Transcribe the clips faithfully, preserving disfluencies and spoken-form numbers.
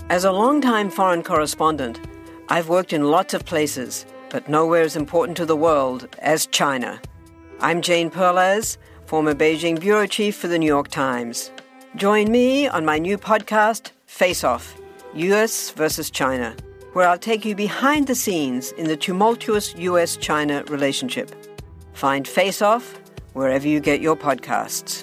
As a longtime foreign correspondent, I've worked in lots of places, but nowhere as important to the world as China. I'm Jane Perlez, former Beijing bureau chief for the New York Times. Join me on my new podcast, Face Off, U S versus China, where I'll take you behind the scenes in the tumultuous U S China relationship. Find Face Off wherever you get your podcasts.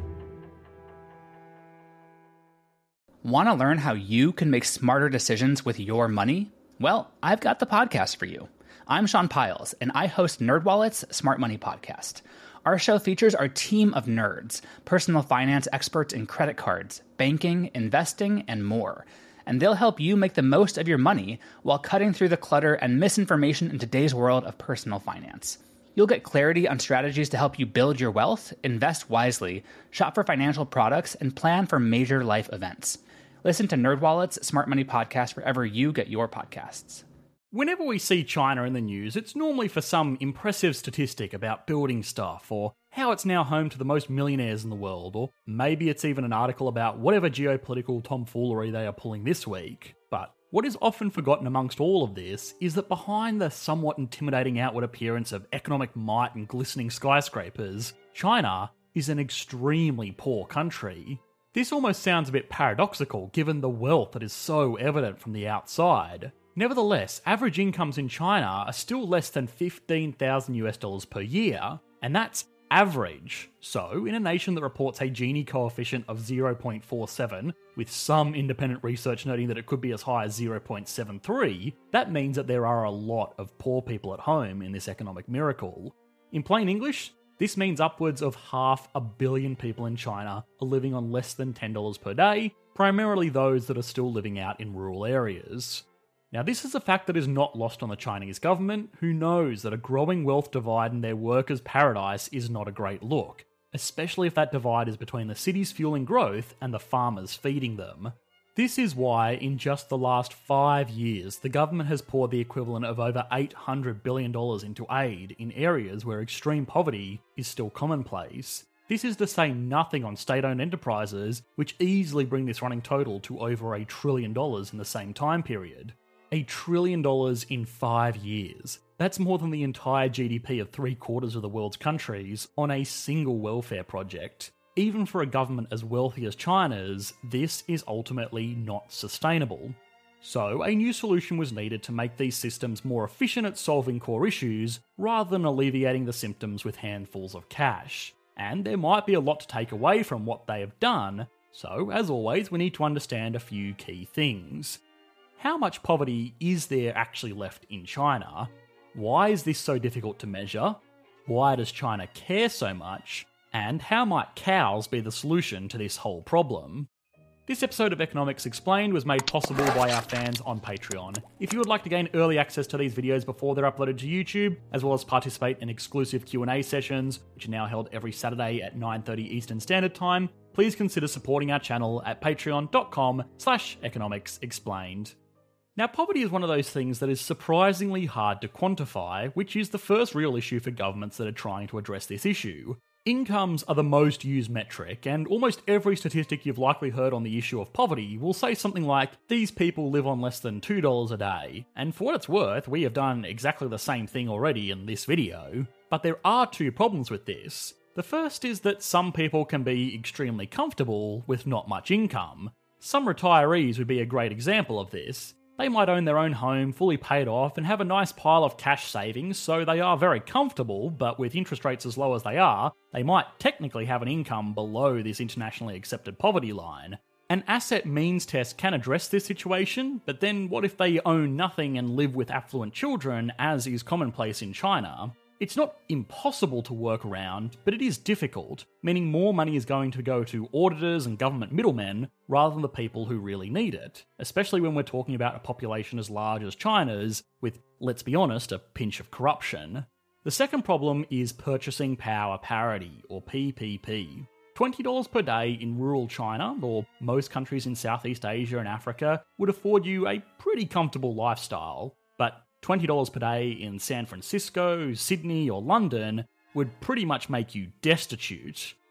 Want to learn how you can make smarter decisions with your money? Well, I've got the podcast for you. I'm Sean Piles, and I host NerdWallet's Smart Money Podcast. Our show features our team of nerds, personal finance experts in credit cards, banking, investing, and more. And they'll help you make the most of your money while cutting through the clutter and misinformation in today's world of personal finance. You'll get clarity on strategies to help you build your wealth, invest wisely, shop for financial products, and plan for major life events. Listen to NerdWallet's Smart Money Podcast wherever you get your podcasts. Whenever we see China in the news, it's normally for some impressive statistic about building stuff, or how it's now home to the most millionaires in the world, or maybe it's even an article about whatever geopolitical tomfoolery they are pulling this week. But what is often forgotten amongst all of this is that behind the somewhat intimidating outward appearance of economic might and glistening skyscrapers, China is an extremely poor country. This almost sounds a bit paradoxical given the wealth that is so evident from the outside. Nevertheless, average incomes in China are still less than fifteen thousand US dollars per year, and that's average. So, in a nation that reports a Gini coefficient of zero point four seven, with some independent research noting that it could be as high as zero point seven three, that means that there are a lot of poor people at home in this economic miracle. In plain English, this means upwards of half a billion people in China are living on less than ten dollars per day, primarily those that are still living out in rural areas. Now, this is a fact that is not lost on the Chinese government, who knows that a growing wealth divide in their workers' paradise is not a great look, especially if that divide is between the cities fueling growth and the farmers feeding them. This is why, in just the last five years, the government has poured the equivalent of over eight hundred billion dollars into aid in areas where extreme poverty is still commonplace. This is to say nothing on state-owned enterprises, which easily bring this running total to over a trillion dollars in the same time period. A trillion dollars in five years. That's more than the entire G D P of three quarters of the world's countries on a single welfare project. Even for a government as wealthy as China's, this is ultimately not sustainable. So, a new solution was needed to make these systems more efficient at solving core issues, rather than alleviating the symptoms with handfuls of cash. And there might be a lot to take away from what they have done, so as always we need to understand a few key things. How much poverty is there actually left in China? Why is this so difficult to measure? Why does China care so much? And how might cows be the solution to this whole problem? This episode of Economics Explained was made possible by our fans on Patreon. If you would like to gain early access to these videos before they're uploaded to YouTube, as well as participate in exclusive Q and A sessions, which are now held every Saturday at nine thirty Eastern Standard Time, please consider supporting our channel at patreon.com slash economics explained. Now, poverty is one of those things that is surprisingly hard to quantify, which is the first real issue for governments that are trying to address this issue. Incomes are the most used metric, and almost every statistic you've likely heard on the issue of poverty will say something like, these people live on less than two dollars a day. And for what it's worth, we have done exactly the same thing already in this video. But there are two problems with this. The first is that some people can be extremely comfortable with not much income. Some retirees would be a great example of this. They might own their own home, fully paid off, and have a nice pile of cash savings, so they are very comfortable, but with interest rates as low as they are, they might technically have an income below this internationally accepted poverty line. An asset means test can address this situation, but then what if they own nothing and live with affluent children, as is commonplace in China? It's not impossible to work around, but it is difficult, meaning more money is going to go to auditors and government middlemen rather than the people who really need it, especially when we're talking about a population as large as China's, with, let's be honest, a pinch of corruption. The second problem is purchasing power parity, or P P P. twenty dollars per day in rural China, or most countries in Southeast Asia and Africa, would afford you a pretty comfortable lifestyle, but twenty dollars per day in San Francisco, Sydney, or London would pretty much make you destitute.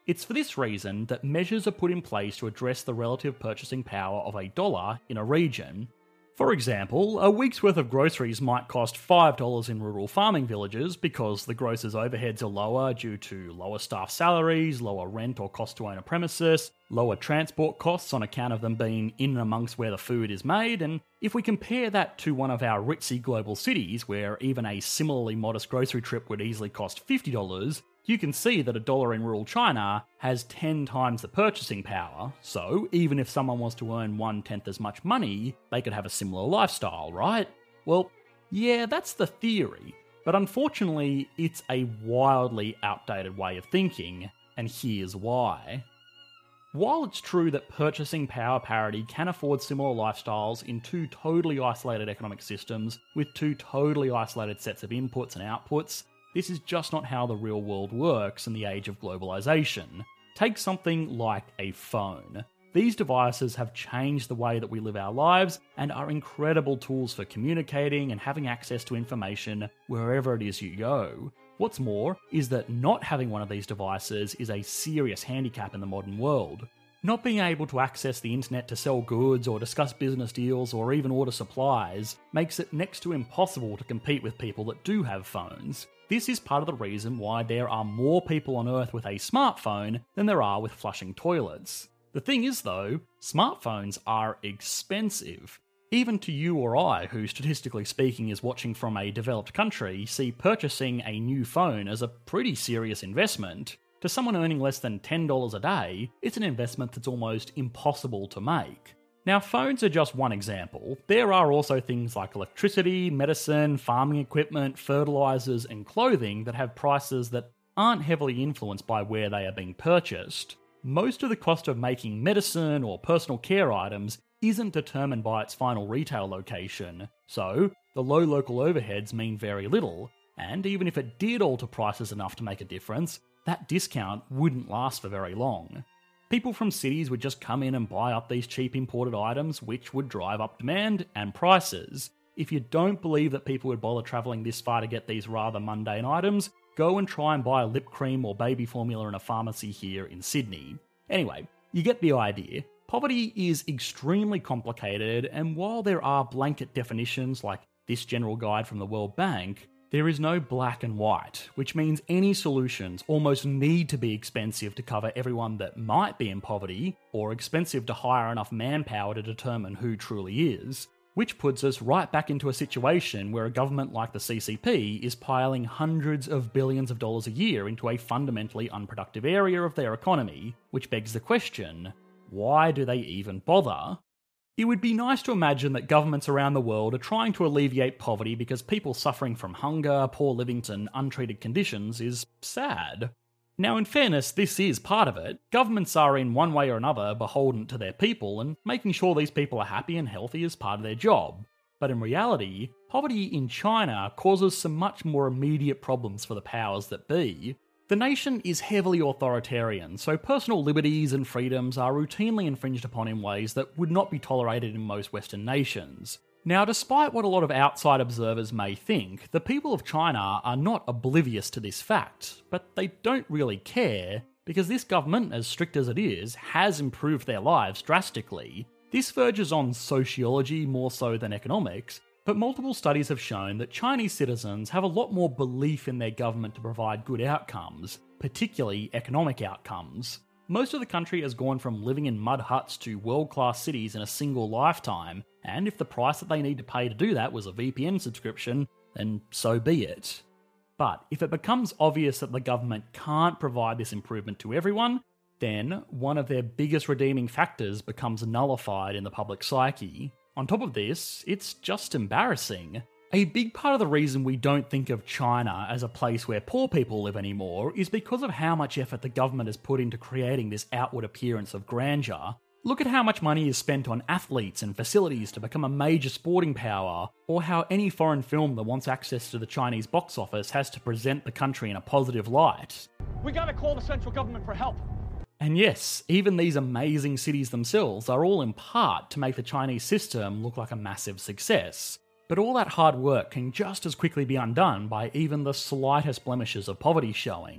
It's for this reason that measures are put in place to address the relative purchasing power of a dollar in a region. For example, a week's worth of groceries might cost five dollars in rural farming villages because the grocer's overheads are lower due to lower staff salaries, lower rent or cost to own a premises, lower transport costs on account of them being in and amongst where the food is made, and if we compare that to one of our ritzy global cities where even a similarly modest grocery trip would easily cost fifty dollars, you can see that a dollar in rural China has ten times the purchasing power, so even if someone was to earn one-tenth as much money, they could have a similar lifestyle, right? Well, yeah, that's the theory, but unfortunately, it's a wildly outdated way of thinking, and here's why. While it's true that purchasing power parity can afford similar lifestyles in two totally isolated economic systems with two totally isolated sets of inputs and outputs, this is just not how the real world works in the age of globalization. Take something like a phone. These devices have changed the way that we live our lives and are incredible tools for communicating and having access to information wherever it is you go. What's more is that not having one of these devices is a serious handicap in the modern world. Not being able to access the internet to sell goods or discuss business deals or even order supplies makes it next to impossible to compete with people that do have phones. This is part of the reason why there are more people on Earth with a smartphone than there are with flushing toilets. The thing is though, smartphones are expensive. Even to you or I, who statistically speaking is watching from a developed country, see purchasing a new phone as a pretty serious investment. To someone earning less than ten dollars a day, it's an investment that's almost impossible to make. Now, phones are just one example. There are also things like electricity, medicine, farming equipment, fertilizers, and clothing that have prices that aren't heavily influenced by where they are being purchased. Most of the cost of making medicine or personal care items isn't determined by its final retail location, so the low local overheads mean very little, and even if it did alter prices enough to make a difference, that discount wouldn't last for very long. People from cities would just come in and buy up these cheap imported items, which would drive up demand and prices. If you don't believe that people would bother travelling this far to get these rather mundane items, go and try and buy a lip cream or baby formula in a pharmacy here in Sydney. Anyway, you get the idea. Poverty is extremely complicated, and while there are blanket definitions like this general guide from the World Bank, there is no black and white, which means any solutions almost need to be expensive to cover everyone that might be in poverty, or expensive to hire enough manpower to determine who truly is, which puts us right back into a situation where a government like the C C P is piling hundreds of billions of dollars a year into a fundamentally unproductive area of their economy, which begs the question, why do they even bother? It would be nice to imagine that governments around the world are trying to alleviate poverty because people suffering from hunger, poor living and untreated conditions is sad. Now, in fairness, this is part of it. Governments are in one way or another beholden to their people, and making sure these people are happy and healthy is part of their job. But in reality, poverty in China causes some much more immediate problems for the powers that be. The nation is heavily authoritarian, so personal liberties and freedoms are routinely infringed upon in ways that would not be tolerated in most Western nations. Now, despite what a lot of outside observers may think, the people of China are not oblivious to this fact, but they don't really care, because this government, as strict as it is, has improved their lives drastically. This verges on sociology more so than economics, but multiple studies have shown that Chinese citizens have a lot more belief in their government to provide good outcomes, particularly economic outcomes. Most of the country has gone from living in mud huts to world-class cities in a single lifetime, and if the price that they need to pay to do that was a V P N subscription, then so be it. But if it becomes obvious that the government can't provide this improvement to everyone, then one of their biggest redeeming factors becomes nullified in the public psyche. On top of this, it's just embarrassing. A big part of the reason we don't think of China as a place where poor people live anymore is because of how much effort the government has put into creating this outward appearance of grandeur. Look at how much money is spent on athletes and facilities to become a major sporting power, or how any foreign film that wants access to the Chinese box office has to present the country in a positive light. We gotta call the central government for help. And yes, even these amazing cities themselves are all in part to make the Chinese system look like a massive success. But all that hard work can just as quickly be undone by even the slightest blemishes of poverty showing.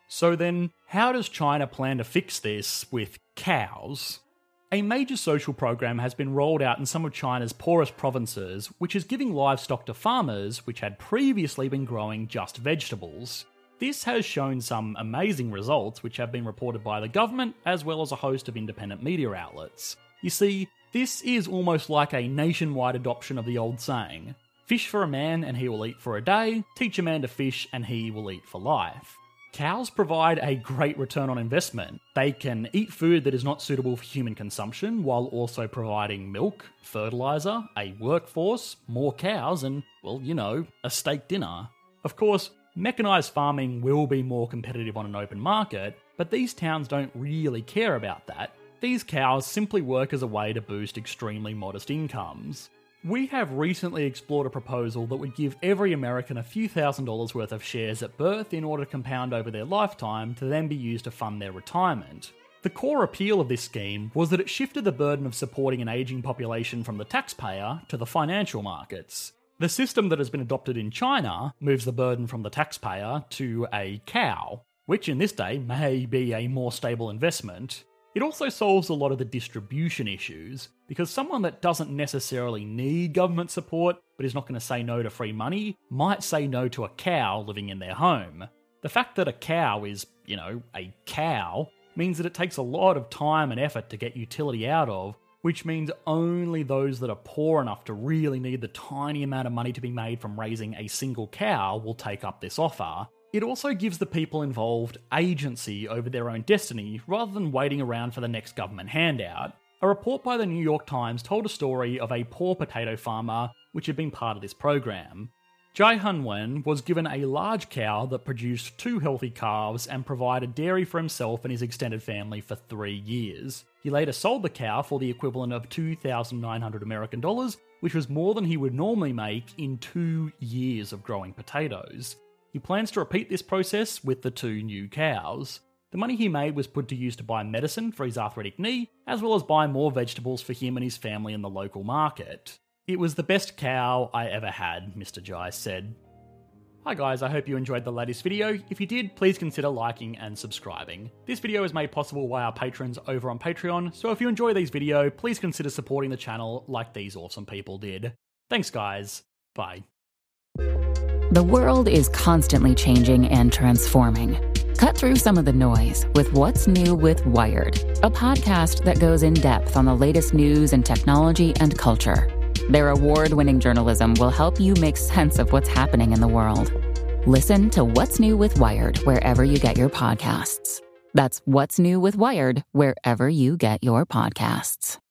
So then, how does China plan to fix this with cows? A major social program has been rolled out in some of China's poorest provinces, which is giving livestock to farmers which had previously been growing just vegetables. This has shown some amazing results which have been reported by the government as well as a host of independent media outlets. You see, this is almost like a nationwide adoption of the old saying, fish for a man and he will eat for a day, teach a man to fish and he will eat for life. Cows provide a great return on investment. They can eat food that is not suitable for human consumption while also providing milk, fertiliser, a workforce, more cows and, well, you know, a steak dinner. Of course, mechanised farming will be more competitive on an open market, but these towns don't really care about that. These cows simply work as a way to boost extremely modest incomes. We have recently explored a proposal that would give every American a few thousand dollars worth of shares at birth in order to compound over their lifetime to then be used to fund their retirement. The core appeal of this scheme was that it shifted the burden of supporting an ageing population from the taxpayer to the financial markets. The system that has been adopted in China moves the burden from the taxpayer to a cow, which in this day may be a more stable investment. It also solves a lot of the distribution issues, because someone that doesn't necessarily need government support, but is not going to say no to free money, might say no to a cow living in their home. The fact that a cow is, you know, a cow, means that it takes a lot of time and effort to get utility out of, which means only those that are poor enough to really need the tiny amount of money to be made from raising a single cow will take up this offer. It also gives the people involved agency over their own destiny, rather than waiting around for the next government handout. A report by the New York Times told a story of a poor potato farmer which had been part of this program. Jai Hun-wen was given a large cow that produced two healthy calves and provided dairy for himself and his extended family for three years. He later sold the cow for the equivalent of two thousand nine hundred American dollars, which was more than he would normally make in two years of growing potatoes. He plans to repeat this process with the two new cows. The money he made was put to use to buy medicine for his arthritic knee, as well as buy more vegetables for him and his family in the local market. It was the best cow I ever had, Mister Jai said. Hi guys, I hope you enjoyed the latest video. If you did, please consider liking and subscribing. This video is made possible by our patrons over on Patreon, so if you enjoy these videos, please consider supporting the channel like these awesome people did. Thanks guys, bye. The world is constantly changing and transforming. Cut through some of the noise with What's New with Wired, a podcast that goes in depth on the latest news and technology and culture. Their award-winning journalism will help you make sense of what's happening in the world. Listen to What's New with Wired wherever you get your podcasts. That's What's New with Wired wherever you get your podcasts.